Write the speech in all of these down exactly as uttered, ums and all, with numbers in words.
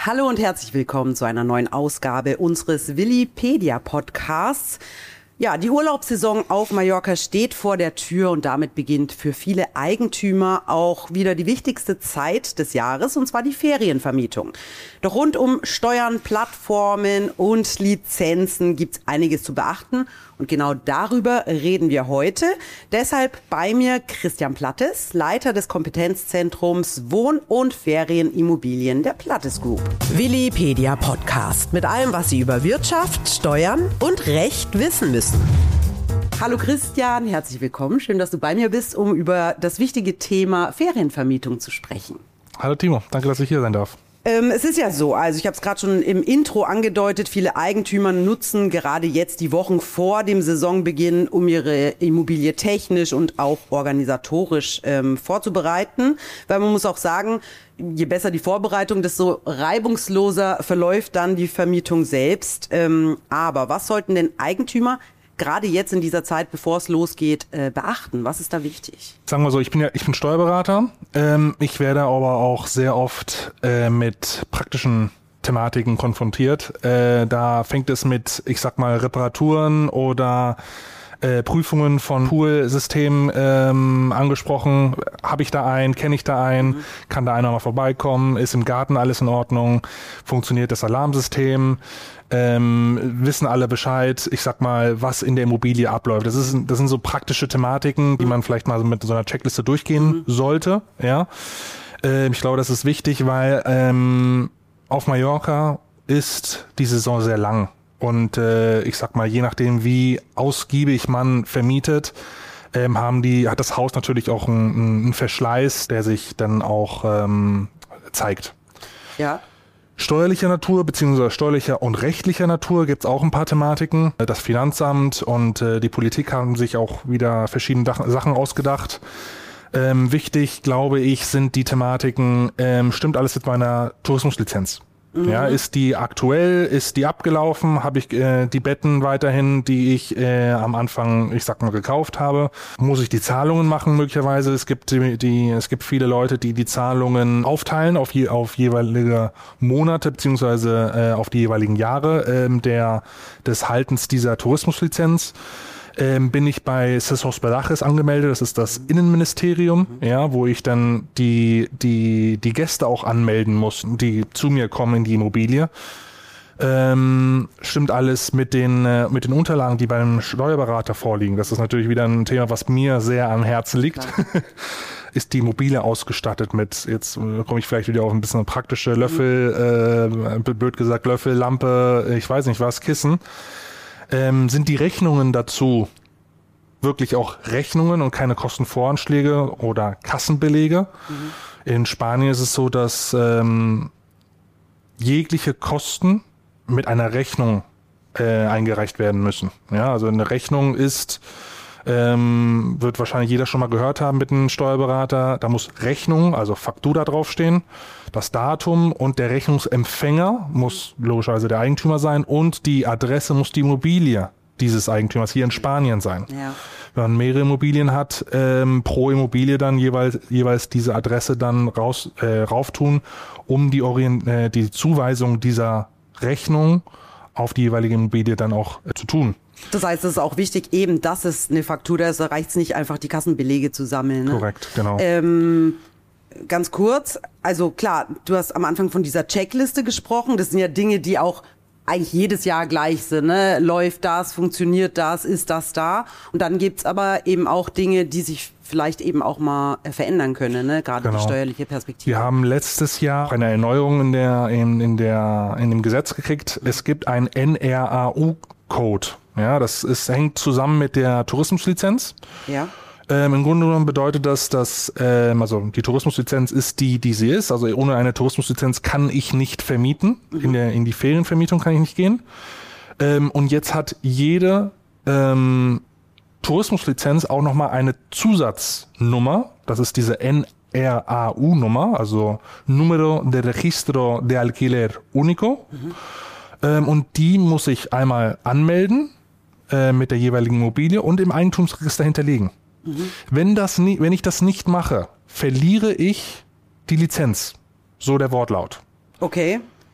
Hallo und herzlich willkommen zu einer neuen Ausgabe unseres Willipedia-Podcasts. Ja, die Urlaubssaison auf Mallorca steht vor der Tür und damit beginnt für viele Eigentümer auch wieder die wichtigste Zeit des Jahres, und zwar die Ferienvermietung. Doch rund um Steuern, Plattformen und Lizenzen gibt's einiges zu beachten und genau darüber reden wir heute. Deshalb bei mir Christian Plattes, Leiter des Kompetenzzentrums Wohn- und Ferienimmobilien der Plattes Group. Willipedia Podcast mit allem, was Sie über Wirtschaft, Steuern und Recht wissen müssen. Hallo Christian, herzlich willkommen. Schön, dass du bei mir bist, um über das wichtige Thema Ferienvermietung zu sprechen. Hallo Timo, danke, dass ich hier sein darf. Ähm, es ist ja so, also ich habe es gerade schon im Intro angedeutet, viele Eigentümer nutzen gerade jetzt die Wochen vor dem Saisonbeginn, um ihre Immobilie technisch und auch organisatorisch ähm, vorzubereiten. Weil man muss auch sagen, je besser die Vorbereitung, desto reibungsloser verläuft dann die Vermietung selbst. Ähm, aber was sollten denn Eigentümer gerade jetzt in dieser Zeit, bevor es losgeht, äh, beachten? Was ist da wichtig? Sagen wir so, ich bin ja, ich bin Steuerberater. Ähm, ich werde aber auch sehr oft äh, mit praktischen Thematiken konfrontiert. Äh, da fängt es mit, ich sag mal, Reparaturen oder äh, Prüfungen von Poolsystemen ähm, angesprochen. Habe ich da einen? Kenne ich da einen? Mhm. Kann da einer mal vorbeikommen? Ist im Garten alles in Ordnung? Funktioniert das Alarmsystem? Ähm, wissen alle Bescheid, ich sag mal, was in der Immobilie abläuft. Das ist, das sind so praktische Thematiken, die man vielleicht mal mit so einer Checkliste durchgehen mhm. sollte. Ja, äh, ich glaube, das ist wichtig, weil ähm, auf Mallorca ist die Saison sehr lang und äh, ich sag mal, je nachdem, wie ausgiebig man vermietet, ähm, haben die, hat das Haus natürlich auch einen, einen Verschleiß, der sich dann auch ähm, zeigt. Ja. Steuerlicher Natur beziehungsweise steuerlicher und rechtlicher Natur gibt's auch ein paar Thematiken. Das Finanzamt und äh, die Politik haben sich auch wieder verschiedene Dach- Sachen ausgedacht. Ähm, wichtig, glaube ich, sind die Thematiken, ähm, stimmt alles mit meiner Tourismuslizenz? Mhm. Ja, ist die aktuell, ist die abgelaufen, habe ich äh, die Betten weiterhin, die ich äh, am Anfang, ich sag mal, gekauft habe, muss ich die Zahlungen machen möglicherweise. Es gibt die, die es gibt viele Leute, die die Zahlungen aufteilen auf je, auf jeweilige Monate beziehungsweise äh, auf die jeweiligen Jahre ähm, der des Haltens dieser Tourismuslizenz. Ähm, bin ich bei Ses Hospedajes angemeldet, das ist das Innenministerium, mhm. ja, wo ich dann die die die Gäste auch anmelden muss, die zu mir kommen in die Immobilie. Ähm, stimmt alles mit den äh, mit den Unterlagen, die beim Steuerberater vorliegen. Das ist natürlich wieder ein Thema, was mir sehr am Herzen liegt. Ist die Immobilie ausgestattet mit, jetzt äh, komme ich vielleicht wieder auf ein bisschen praktische Löffel, äh, blöd gesagt Löffel, Lampe, ich weiß nicht was, Kissen. Ähm, sind die Rechnungen dazu wirklich auch Rechnungen und keine Kostenvoranschläge oder Kassenbelege? Mhm. In Spanien ist es so, dass ähm, jegliche Kosten mit einer Rechnung äh, eingereicht werden müssen. Ja, also eine Rechnung ist, ähm, wird wahrscheinlich jeder schon mal gehört haben mit einem Steuerberater, da muss Rechnung, also Faktura draufstehen, das Datum und der Rechnungsempfänger muss logischerweise der Eigentümer sein und die Adresse muss die Immobilie dieses Eigentümers hier in Spanien sein. Ja. Wenn man mehrere Immobilien hat, ähm, pro Immobilie dann jeweils jeweils diese Adresse dann raus äh, rauftun, um die, Orient äh, die Zuweisung dieser Rechnung auf die jeweilige Immobilie dann auch äh, zu tun. Das heißt, es ist auch wichtig, eben, dass es eine Faktura ist, da reicht es nicht einfach, die Kassenbelege zu sammeln. Ne? Korrekt, genau. Ähm, ganz kurz, also klar, du hast am Anfang von dieser Checkliste gesprochen, das sind ja Dinge, die auch eigentlich jedes Jahr gleich sind, ne? Läuft das, funktioniert das, ist das da? Und dann gibt's aber eben auch Dinge, die sich vielleicht eben auch mal verändern können, ne? Gerade genau. Die steuerliche Perspektive. Wir haben letztes Jahr eine Erneuerung in der in, in der in dem Gesetz gekriegt. Es gibt einen N R A U-Code. Ja, das ist, hängt zusammen mit der Tourismuslizenz. Ja. Ähm, Im Grunde genommen bedeutet das, dass ähm, also die Tourismuslizenz ist die, die sie ist. Also ohne eine Tourismuslizenz kann ich nicht vermieten. Mhm. In der in die Ferienvermietung kann ich nicht gehen. Ähm, und jetzt hat jede ähm, Tourismuslizenz auch nochmal eine Zusatznummer. Das ist diese N R A U-Nummer, also Número de Registro de Alquiler Único. Mhm. Ähm, und die muss ich einmal anmelden äh, mit der jeweiligen Immobilie und im Eigentumsregister hinterlegen. Mhm. Wenn das nie, wenn ich das nicht mache, verliere ich die Lizenz. So der Wortlaut. Okay.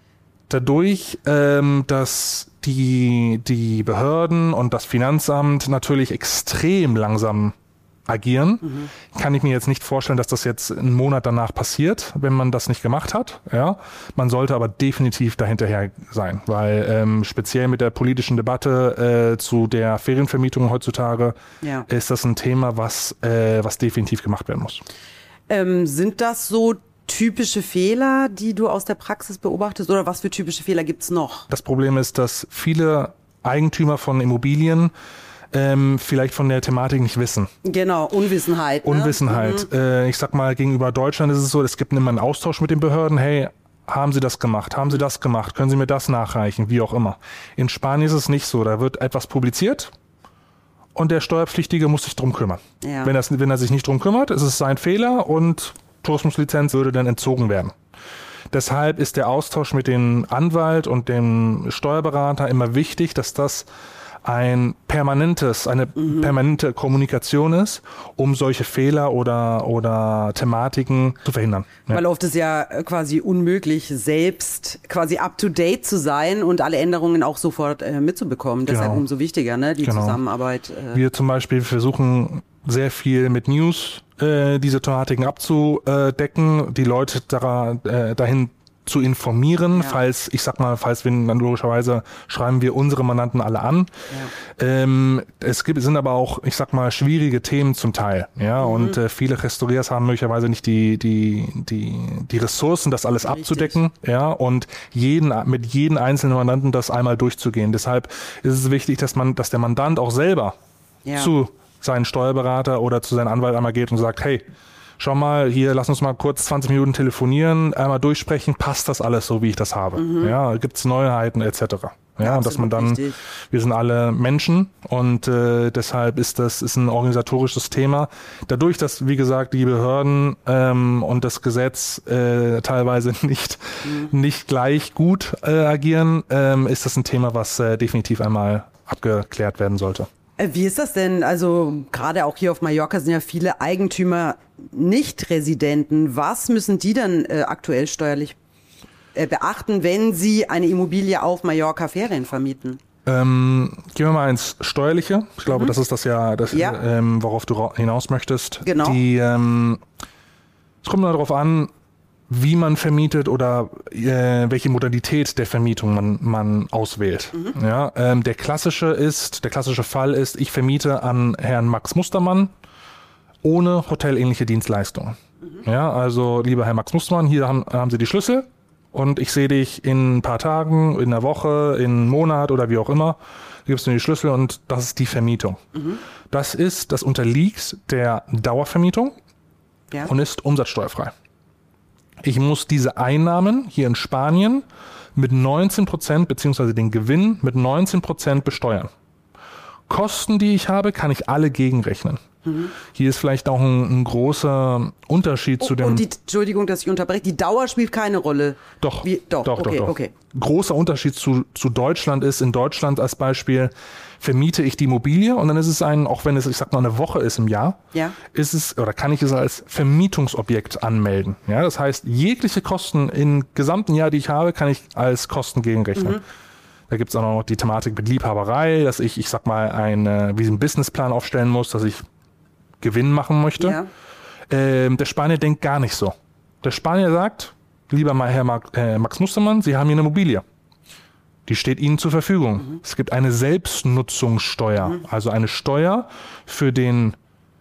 dadurch, ähm, dass die, die Behörden und das Finanzamt natürlich extrem langsam agieren, mhm. kann ich mir jetzt nicht vorstellen, dass das jetzt einen Monat danach passiert, wenn man das nicht gemacht hat. Ja, man sollte aber definitiv dahinterher sein, weil ähm, speziell mit der politischen Debatte äh, zu der Ferienvermietung heutzutage ja. ist das ein Thema, was, äh, was definitiv gemacht werden muss. Ähm, sind das so typische Fehler, die du aus der Praxis beobachtest, oder was für typische Fehler gibt's noch? Das Problem ist, dass viele Eigentümer von Immobilien Ähm, vielleicht von der Thematik nicht wissen. Genau, Unwissenheit. Ne? Unwissenheit. Mhm. Äh, ich sag mal, gegenüber Deutschland ist es so, es gibt immer einen Austausch mit den Behörden. Hey, haben Sie das gemacht? Haben Sie das gemacht? Können Sie mir das nachreichen? Wie auch immer. In Spanien ist es nicht so. Da wird etwas publiziert und der Steuerpflichtige muss sich drum kümmern. Ja. Wenn, das, wenn er sich nicht drum kümmert, ist es sein Fehler und Tourismuslizenz würde dann entzogen werden. Deshalb ist der Austausch mit dem Anwalt und dem Steuerberater immer wichtig, dass das ein permanentes, eine mhm. permanente Kommunikation ist, um solche Fehler oder, oder Thematiken zu verhindern. Ja. Weil oft ist ja quasi unmöglich, selbst quasi up to date zu sein und alle Änderungen auch sofort äh, mitzubekommen. Genau. Deshalb umso wichtiger, ne, die genau. Zusammenarbeit. Äh. Wir zum Beispiel versuchen sehr viel mit News äh, diese Thematiken abzudecken, die Leute da, äh, dahin zu informieren, ja. falls, ich sag mal, falls wir dann logischerweise schreiben wir unsere Mandanten alle an. Ja. Ähm, es gibt, sind aber auch, ich sag mal, schwierige Themen zum Teil, ja, mhm. und äh, viele Restaurierer haben möglicherweise nicht die, die, die, die Ressourcen, das alles Richtig. abzudecken, ja, und jeden, mit jedem einzelnen Mandanten das einmal durchzugehen. Deshalb ist es wichtig, dass man, dass der Mandant auch selber ja. zu seinen Steuerberater oder zu seinem Anwalt einmal geht und sagt, hey, schau mal, hier, lass uns mal kurz zwanzig Minuten telefonieren, einmal durchsprechen, passt das alles so, wie ich das habe? Mhm. Ja, gibt's Neuheiten et cetera. Ja, ja, und dass man dann, richtig. wir sind alle Menschen und äh, deshalb ist das ist ein organisatorisches Thema. Dadurch, dass, wie gesagt, die Behörden ähm, und das Gesetz äh, teilweise nicht mhm. nicht gleich gut äh, agieren, ähm, ist das ein Thema, was äh, definitiv einmal abgeklärt werden sollte. Wie ist das denn? Also gerade auch hier auf Mallorca sind ja viele Eigentümer Nicht-Residenten. Was müssen die denn äh, aktuell steuerlich äh, beachten, wenn sie eine Immobilie auf Mallorca Ferien vermieten? Ähm, gehen wir mal ins Steuerliche. Ich glaube, mhm. das ist das ja, das, ja. Ähm, worauf du hinaus möchtest. Genau. Die, ähm, es kommt mal darauf an, wie man vermietet oder äh, welche Modalität der Vermietung man, man auswählt. Mhm. Ja, ähm, der klassische ist, der klassische Fall ist, ich vermiete an Herrn Max Mustermann ohne hotelähnliche Dienstleistungen. Mhm. Ja, also lieber Herr Max Mustermann, hier haben, haben Sie die Schlüssel und ich sehe dich in ein paar Tagen, in einer Woche, in einem Monat oder wie auch immer. Du gibst mir die Schlüssel und das ist die Vermietung. Mhm. Das ist, das unterliegt der Dauervermietung ja. und ist umsatzsteuerfrei. Ich muss diese Einnahmen hier in Spanien mit neunzehn Prozent beziehungsweise den Gewinn mit neunzehn Prozent besteuern. Kosten, die ich habe, kann ich alle gegenrechnen. Mhm. Hier ist vielleicht auch ein, ein großer Unterschied oh, zu dem... Und die, Entschuldigung, dass ich unterbreche, die Dauer spielt keine Rolle. Doch, Wie, doch, doch, okay, doch, doch. Okay. Großer Unterschied zu, zu Deutschland ist, in Deutschland als Beispiel vermiete ich die Immobilie und dann ist es ein, auch wenn es, ich sag mal, eine Woche ist im Jahr, ja. ist es, oder kann ich es als Vermietungsobjekt anmelden. Ja, das heißt, jegliche Kosten im gesamten Jahr, die ich habe, kann ich als Kosten gegenrechnen. Mhm. Da gibt's auch noch die Thematik mit Liebhaberei, dass ich, ich sag mal, ein, wie einen Businessplan aufstellen muss, dass ich Gewinn machen möchte. Ja. Ähm, der Spanier denkt gar nicht so. Der Spanier sagt, lieber mal Herr Mark, äh, Max Mustermann, Sie haben hier eine Immobilie. Die steht Ihnen zur Verfügung. Mhm. Es gibt eine Selbstnutzungssteuer, mhm. also eine Steuer für den,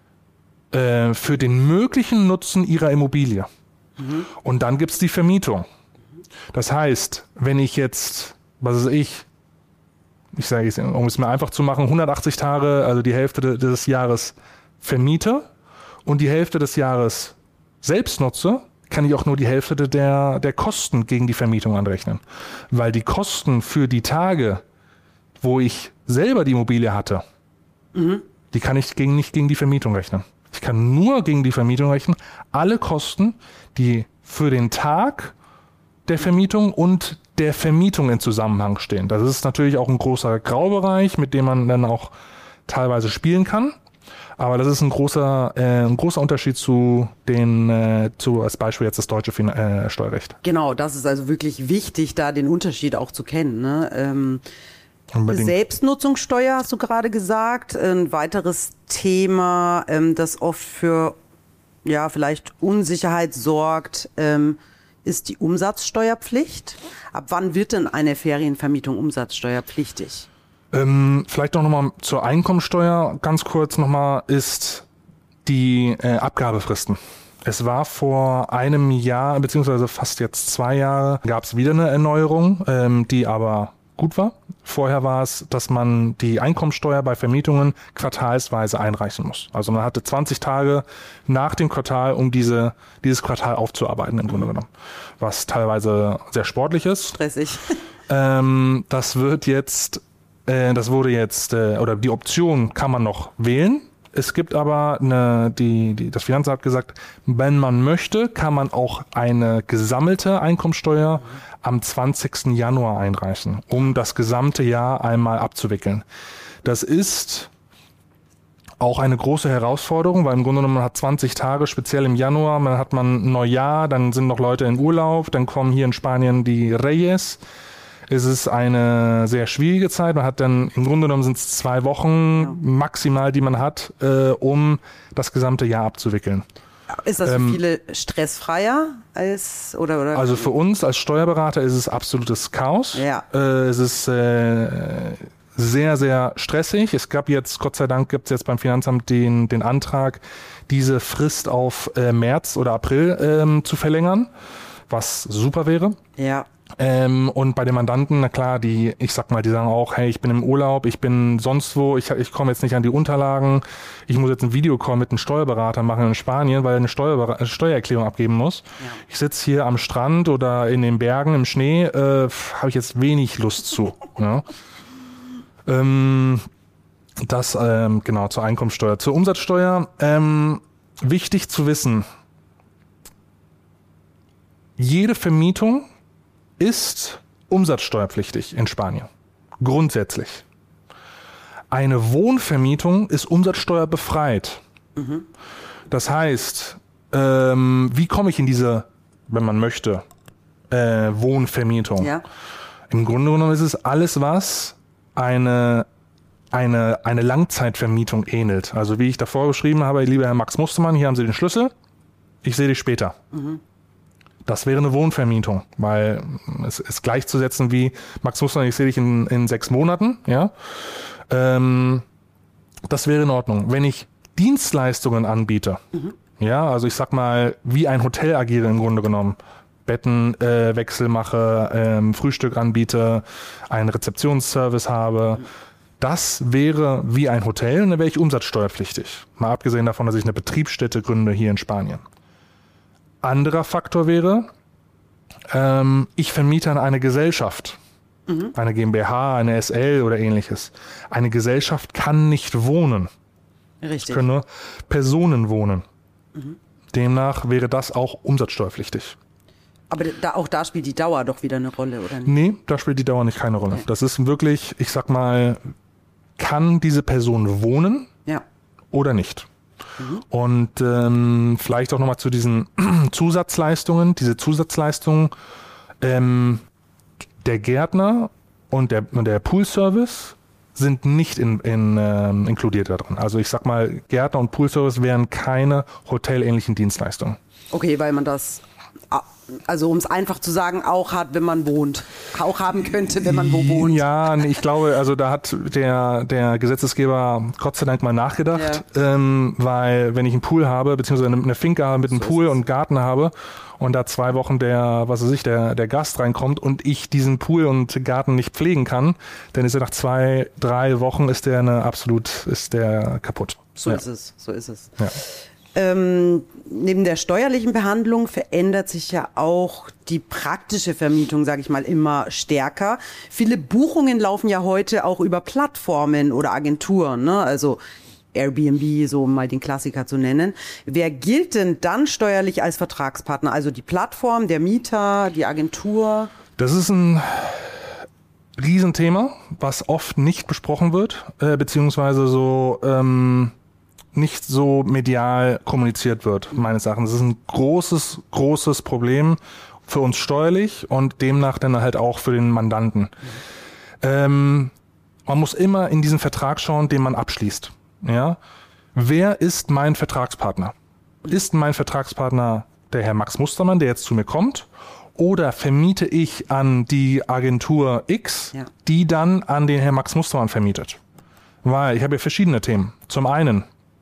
äh, für den möglichen Nutzen Ihrer Immobilie. Mhm. Und dann gibt's die Vermietung. Das heißt, wenn ich jetzt, was weiß ich, ich sage es, um es mir einfach zu machen, hundertachtzig Tage, also die Hälfte des Jahres vermiete und die Hälfte des Jahres selbst nutze, kann ich auch nur die Hälfte der, der Kosten gegen die Vermietung anrechnen. Weil die Kosten für die Tage, wo ich selber die Immobilie hatte, mhm. die kann ich gegen, nicht gegen die Vermietung rechnen. Ich kann nur gegen die Vermietung rechnen, alle Kosten, die für den Tag der Vermietung und der Vermietung in Zusammenhang stehen. Das ist natürlich auch ein großer Graubereich, mit dem man dann auch teilweise spielen kann. Aber das ist ein großer, äh, ein großer Unterschied zu den, äh, zu als Beispiel jetzt das deutsche fin- äh, Steuerrecht. Genau, das ist also wirklich wichtig, da den Unterschied auch zu kennen. Ne? Ähm, Selbstnutzungssteuer hast du gerade gesagt. Ein weiteres Thema, ähm, das oft für ja vielleicht Unsicherheit sorgt, ähm, ist die Umsatzsteuerpflicht. Ab wann wird denn eine Ferienvermietung umsatzsteuerpflichtig? Ähm, vielleicht noch nochmal zur Einkommensteuer ganz kurz nochmal ist die äh, Abgabefristen. Es war vor einem Jahr, beziehungsweise fast jetzt zwei Jahre, gab es wieder eine Erneuerung, ähm, die aber gut war. Vorher war es, dass man die Einkommensteuer bei Vermietungen quartalsweise einreichen muss. Also man hatte zwanzig Tage nach dem Quartal, um diese dieses Quartal aufzuarbeiten im Grunde genommen. Was teilweise sehr sportlich ist. Stressig. Ähm, das wird jetzt, äh, das wurde jetzt, äh, oder die Option kann man noch wählen. Es gibt aber eine, die, die, das Finanzamt hat gesagt, wenn man möchte, kann man auch eine gesammelte Einkommensteuer am zwanzigsten Januar einreichen, um das gesamte Jahr einmal abzuwickeln. Das ist auch eine große Herausforderung, weil im Grunde genommen man hat zwanzig Tage, speziell im Januar, dann hat man Neujahr, dann sind noch Leute in Urlaub, dann kommen hier in Spanien die Reyes. Es ist eine sehr schwierige Zeit. Man hat dann, im Grunde genommen sind es zwei Wochen ja. maximal, die man hat, äh, um das gesamte Jahr abzuwickeln. Ist das für ähm, viele stressfreier als, oder, oder? Also für uns als Steuerberater ist es absolutes Chaos. Ja. Äh, es ist äh, sehr, sehr stressig. Es gab jetzt, Gott sei Dank, gibt es jetzt beim Finanzamt den, den Antrag, diese Frist auf äh, März oder April ähm, zu verlängern, was super wäre. Ja. Ähm, und bei den Mandanten, na klar, die, ich sag mal, die sagen auch, hey, ich bin im Urlaub, ich bin sonst wo, ich, ich komme jetzt nicht an die Unterlagen, ich muss jetzt einen Videocall mit einem Steuerberater machen in Spanien, weil er eine, Steuerber- eine Steuererklärung abgeben muss. Ja. Ich sitze hier am Strand oder in den Bergen im Schnee, äh, habe ich jetzt wenig Lust zu. Ja. Ähm, das, ähm, genau, zur Einkommensteuer. Zur Umsatzsteuer, ähm, wichtig zu wissen, jede Vermietung ist umsatzsteuerpflichtig in Spanien. Grundsätzlich. Eine Wohnvermietung ist umsatzsteuerbefreit. Mhm. Das heißt, ähm, wie komme ich in diese, wenn man möchte, äh, Wohnvermietung? Ja. Im Grunde genommen ist es alles, was eine, eine, eine Langzeitvermietung ähnelt. Also wie ich davor geschrieben habe, lieber Herr Max Mustermann, hier haben Sie den Schlüssel, ich sehe dich später. Mhm. Das wäre eine Wohnvermietung, weil es ist gleichzusetzen wie, Max Mustermann, ich sehe dich in, in sechs Monaten, ja. Ähm, das wäre in Ordnung. Wenn ich Dienstleistungen anbiete, mhm. ja, also ich sag mal, wie ein Hotel agiere im Grunde genommen, Bettenwechsel äh, mache, ähm, Frühstück anbiete, einen Rezeptionsservice habe, mhm. das wäre wie ein Hotel und dann wäre ich umsatzsteuerpflichtig. Mal abgesehen davon, dass ich eine Betriebsstätte gründe hier in Spanien. Anderer Faktor wäre, ähm, ich vermiete an eine Gesellschaft, mhm. eine GmbH, eine S L oder ähnliches. Eine Gesellschaft kann nicht wohnen. Richtig. Es können nur Personen wohnen. Mhm. Demnach wäre das auch umsatzsteuerpflichtig. Aber da, auch da spielt die Dauer doch wieder eine Rolle, oder nicht? Nee, da spielt die Dauer nicht keine Rolle. Okay. Das ist wirklich, ich sag mal, kann diese Person wohnen ja. oder nicht? Mhm. Und ähm, vielleicht auch nochmal zu diesen Zusatzleistungen. Diese Zusatzleistungen, ähm, der Gärtner und der, und der Poolservice sind nicht in, in, ähm, inkludiert da drin. Also ich sag mal, Gärtner und Poolservice wären keine hotelähnlichen Dienstleistungen. Okay, weil man das, also um es einfach zu sagen, auch hat, wenn man wohnt. Auch haben könnte, wenn man wo wohnt. Ja, ich glaube, also da hat der, der Gesetzesgeber Gott sei Dank mal nachgedacht, ja. ähm, weil wenn ich einen Pool habe, beziehungsweise eine Finca habe mit einem so Pool und Garten habe und da zwei Wochen der, was weiß ich, der, der Gast reinkommt und ich diesen Pool und Garten nicht pflegen kann, dann ist er nach zwei, drei Wochen ist der eine absolut, ist der kaputt. So ja. ist es, so ist es. Ja. Ähm, neben der steuerlichen Behandlung verändert sich ja auch die praktische Vermietung, sage ich mal, immer stärker. Viele Buchungen laufen ja heute auch über Plattformen oder Agenturen, ne? Also Airbnb, so um mal den Klassiker zu nennen. Wer gilt denn dann steuerlich als Vertragspartner? Also die Plattform, der Mieter, die Agentur? Das ist ein Riesenthema, was oft nicht besprochen wird, äh, beziehungsweise so... Ähm nicht so medial kommuniziert wird, meines Erachtens. Das ist ein großes, großes Problem für uns steuerlich und demnach dann halt auch für den Mandanten. Mhm. Ähm, man muss immer in diesen Vertrag schauen, den man abschließt. Ja? Wer ist mein Vertragspartner? Ist mein Vertragspartner der Herr Max Mustermann, der jetzt zu mir kommt? Oder vermiete ich an die Agentur X, ja. die dann an den Herr Max Mustermann vermietet? Weil ich habe ja verschiedene Themen. Zum einen,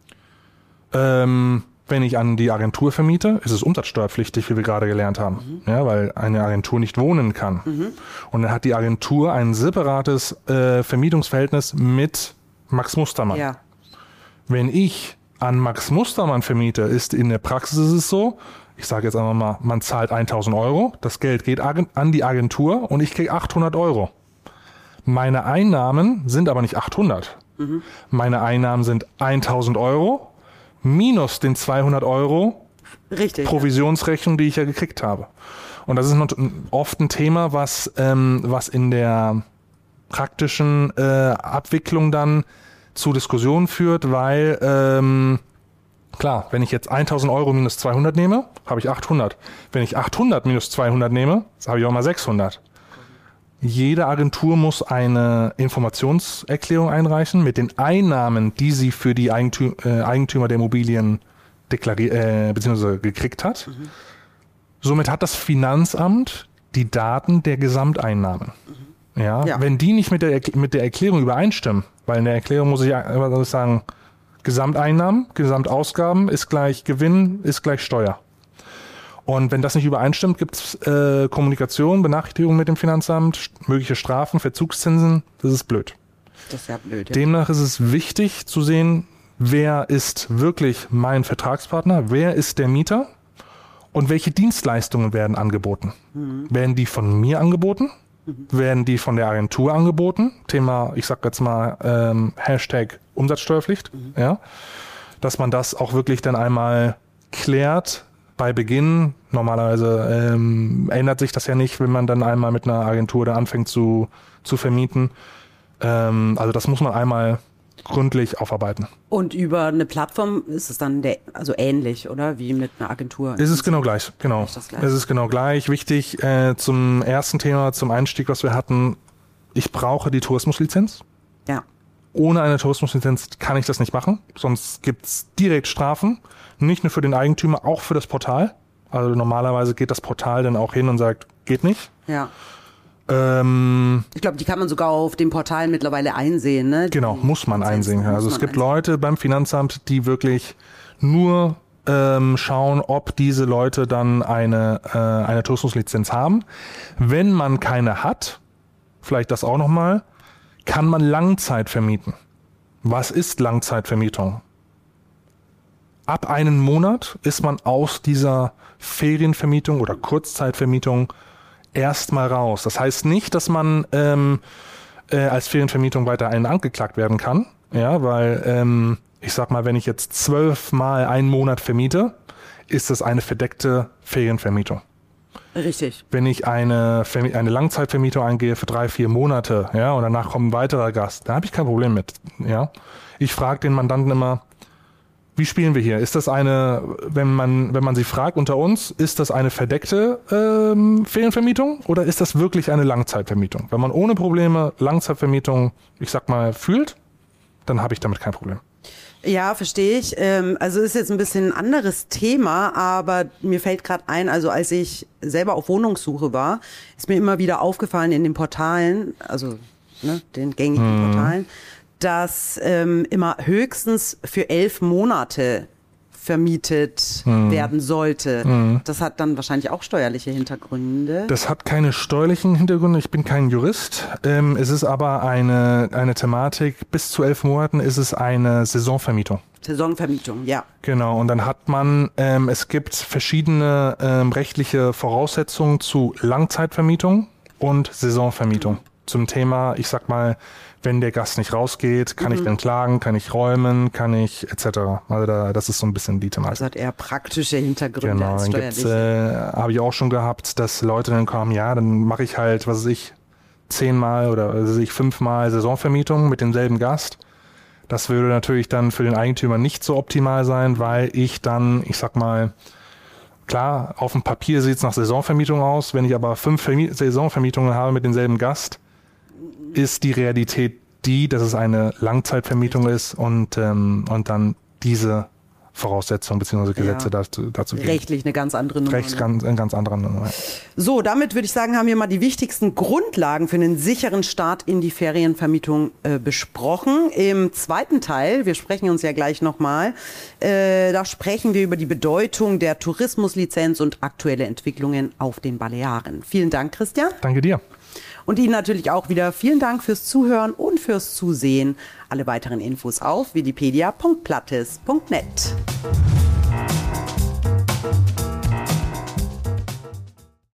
ähm, wenn ich an die Agentur vermiete, ist es umsatzsteuerpflichtig, wie wir gerade gelernt haben. Mhm. Ja, weil eine Agentur nicht wohnen kann. Mhm. Und dann hat die Agentur ein separates äh, Vermietungsverhältnis mit Max Mustermann. Ja. Wenn ich an Max Mustermann vermiete, ist in der Praxis ist es so, ich sage jetzt einfach mal, man zahlt tausend Euro, das Geld geht an die Agentur und ich kriege achthundert Euro. Meine Einnahmen sind aber nicht achthundert. Mhm. Meine Einnahmen sind tausend Euro minus den zweihundert Euro Richtig, Provisionsrechnung, die ich ja gekriegt habe. Und das ist oft ein Thema, was, ähm, was in der praktischen äh, Abwicklung dann zu Diskussionen führt, weil, ähm, klar, wenn ich jetzt tausend Euro minus zweihundert nehme, habe ich achthundert. Wenn ich achthundert minus zweihundert nehme, habe ich auch mal sechshundert. Jede Agentur muss eine Informationserklärung einreichen mit den Einnahmen, die sie für die Eigentümer, äh, Eigentümer der Immobilien deklariert, äh, beziehungsweise gekriegt hat. Mhm. Somit hat das Finanzamt die Daten der Gesamteinnahmen. Mhm. Ja, ja. Wenn die nicht mit der, mit der Erklärung übereinstimmen, weil in der Erklärung muss ich immer sagen, Gesamteinnahmen, Gesamtausgaben ist gleich Gewinn, ist gleich Steuer. Und wenn das nicht übereinstimmt, gibt es äh, Kommunikation, Benachrichtigungen mit dem Finanzamt, mögliche Strafen, Verzugszinsen. Das ist blöd. Das ist ja blöd. Ja. Demnach ist es wichtig zu sehen, wer ist wirklich mein Vertragspartner, wer ist der Mieter und welche Dienstleistungen werden angeboten. Mhm. Werden die von mir angeboten? Mhm. Werden die von der Agentur angeboten? Thema, ich sag jetzt mal, ähm, Hashtag Umsatzsteuerpflicht. Mhm. Ja, dass man das auch wirklich dann einmal klärt bei Beginn. Normalerweise ähm, ändert sich das ja nicht, wenn man dann einmal mit einer Agentur da anfängt zu, zu vermieten. Ähm, also das muss man einmal gründlich aufarbeiten. Und über eine Plattform ist es dann der, also ähnlich, oder? Wie mit einer Agentur? Ist es genau gleich, genau. Ist das gleich? Es ist genau gleich. Wichtig äh, zum ersten Thema, zum Einstieg, was wir hatten, ich brauche die Tourismuslizenz. Ja. Ohne eine Tourismuslizenz kann ich das nicht machen, sonst gibt's direkt Strafen. Nicht nur für den Eigentümer, auch für das Portal. Also normalerweise geht das Portal dann auch hin und sagt, geht nicht. Ja. Ähm, ich glaube, die kann man sogar auf dem Portal mittlerweile einsehen, ne? Die genau, muss man einsehen. Muss also es gibt einsehen. Leute beim Finanzamt, die wirklich nur ähm, schauen, ob diese Leute dann eine, äh, eine Tourismuslizenz haben. Wenn man keine hat, vielleicht das auch nochmal, kann man Langzeit vermieten. Was ist Langzeitvermietung? Ab einem Monat ist man aus dieser Ferienvermietung oder Kurzzeitvermietung erstmal raus. Das heißt nicht, dass man ähm, äh, als Ferienvermietung weiterhin angeklagt werden kann. Ja, weil ähm, ich sag mal, wenn ich jetzt zwölfmal einen Monat vermiete, ist das eine verdeckte Ferienvermietung. Richtig. Wenn ich eine, eine Langzeitvermietung eingehe für drei, vier Monate, ja, und danach kommt ein weiterer Gast, da habe ich kein Problem mit. Ja, ich frage den Mandanten immer, wie spielen wir hier? Ist das eine, wenn man, wenn man sie fragt unter uns, ist das eine verdeckte ähm, Ferienvermietung oder ist das wirklich eine Langzeitvermietung? Wenn man ohne Probleme Langzeitvermietung, ich sag mal, fühlt, dann habe ich damit kein Problem. Ja, verstehe ich. Ähm, also ist jetzt ein bisschen ein anderes Thema, aber mir fällt gerade ein, also als ich selber auf Wohnungssuche war, ist mir immer wieder aufgefallen in den Portalen, also ne, den gängigen hm. Portalen, dass ähm, immer höchstens für elf Monate vermietet hm. werden sollte. Hm. Das hat dann wahrscheinlich auch steuerliche Hintergründe. Das hat keine steuerlichen Hintergründe. Ich bin kein Jurist. Ähm, es ist aber eine, eine Thematik. Bis zu elf Monaten ist es eine Saisonvermietung. Saisonvermietung, ja. Genau. Und dann hat man, ähm, es gibt verschiedene ähm, rechtliche Voraussetzungen zu Langzeitvermietung und Saisonvermietung. Mhm. Zum Thema, ich sag mal, wenn der Gast nicht rausgeht, kann mhm. ich dann klagen, kann ich räumen, kann ich et cetera. Also da, das ist so ein bisschen die Thematik. Das hat eher praktische Hintergründe genau, als steuerliche. Genau, äh, habe ich auch schon gehabt, dass Leute dann kommen, ja, dann mache ich halt, was weiß ich, zehnmal oder was weiß ich, fünfmal Saisonvermietung mit demselben Gast. Das würde natürlich dann für den Eigentümer nicht so optimal sein, weil ich dann, ich sag mal, klar, auf dem Papier sieht es nach Saisonvermietung aus. Wenn ich aber fünf Vermi- Saisonvermietungen habe mit demselben Gast, ist die Realität die, dass es eine Langzeitvermietung ist und, ähm, und dann diese Voraussetzungen bzw. Gesetze ja. dazu, dazu geben. Rechtlich eine ganz andere Nummer. Rechtlich ganz, eine ganz andere Nummer. Ja. So, damit würde ich sagen, haben wir mal die wichtigsten Grundlagen für einen sicheren Start in die Ferienvermietung äh, besprochen. Im zweiten Teil, wir sprechen uns ja gleich nochmal, äh, da sprechen wir über die Bedeutung der Tourismuslizenz und aktuelle Entwicklungen auf den Balearen. Vielen Dank, Christian. Danke dir. Und Ihnen natürlich auch wieder vielen Dank fürs Zuhören und fürs Zusehen. Alle weiteren Infos auf wikipedia punkt plattes punkt net.